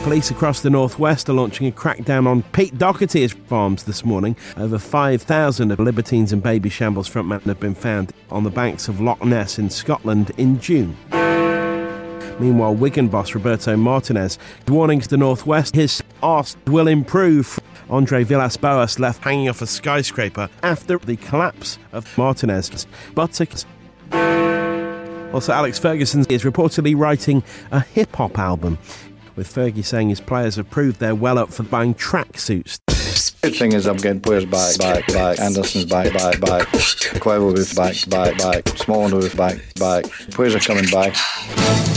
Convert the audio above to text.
Police across the northwest are launching a crackdown on Pete Doherty's farms this morning. Over 5,000 of libertines and baby shambles frontmen have been found on the banks of Loch Ness in Scotland in June. Meanwhile, Wigan boss Roberto Martinez warning to the northwest his arse will improve. Andre Villas-Boas left hanging off a skyscraper after the collapse of Martinez's buttocks. Also, Alex Ferguson is reportedly writing a hip-hop album, with Fergie saying his players have proved they're well up for buying tracksuits. Good thing is I'm getting players back. Anderson's back. Quavo back. Small back. Players are coming back.